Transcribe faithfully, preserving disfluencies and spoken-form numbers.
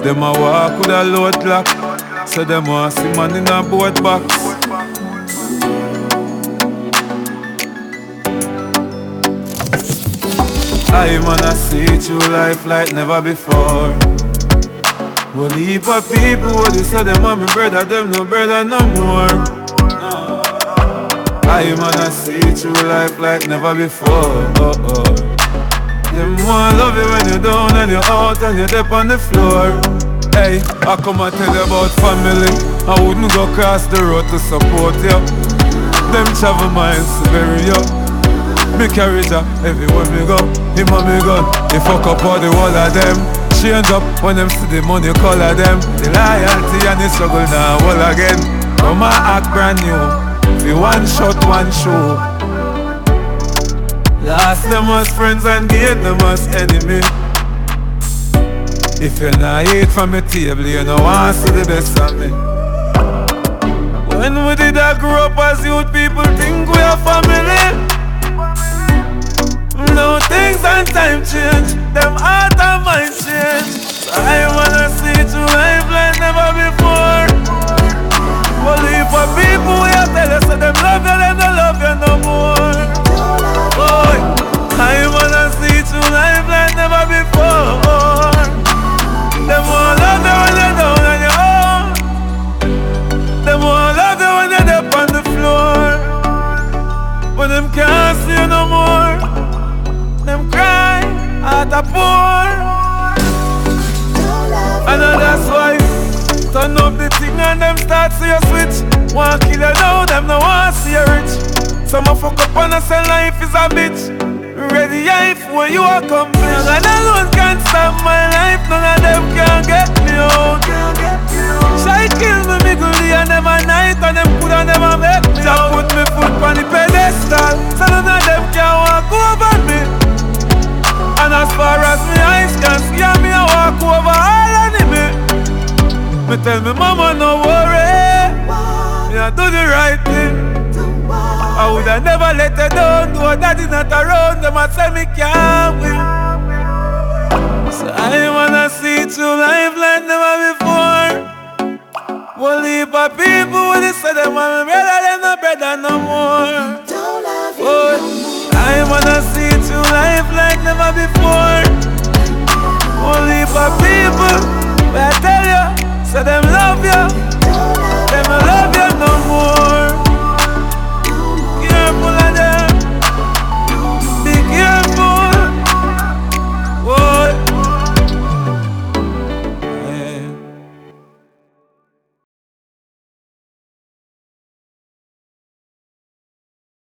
Them a walk with a load clock, so them want see man in a boat box. I wanna see through life like never before. One heap of people, what they say them want me brother, them no brother no more. I wanna see through life like never before. Oh, oh. Them want love you when you're down and you're out and you're deep on the floor. Hey, I come and tell you about family. I wouldn't go across the road to support you. Them travel miles to bury you. Me carry ya everywhere me go. Him and me gun, they fuck up all the whole of them. Change up when them see the money color them. The loyalty and the struggle now all again. Come and act brand new. The one shot, one show. Last them as friends and gain them as enemy. If you not eat from the table, you know want to see the best of me. When we did I grow up as youth, people think we are family. Now things and time change, them heart and mind change. So I wanna see through life like never before. Only for people we are tell us that them love you, them don't love you no more. Boy, I wanna see through life like never before. Them won't love you when you're down on your own. Them won't love you when you're up on the floor. But them can't see you no more. Them cry at a pour. And that's why turn up the thing and them start see you switch. Want kill you now, them no want see you rich. Some a fuck up and a say life is a bitch. Ready life when you are coming. And alone can't stop my life. None of them can get me out. Try kill me, me gully and them a night. And them coulda never make me out. Put me foot on the pedestal, so none of them can walk over me. And as far as me eyes can see, me a walk over all enemy. Me tell me mama no worry, me a do the right thing. I woulda never let her down, though daddy not around. Them a say me can't win. So I wanna see through life like never before. One heap of people when they say them want me brother, them no brother no more. Oh, I wanna see through life like never before. One heap of people, but I tell you, so them love you.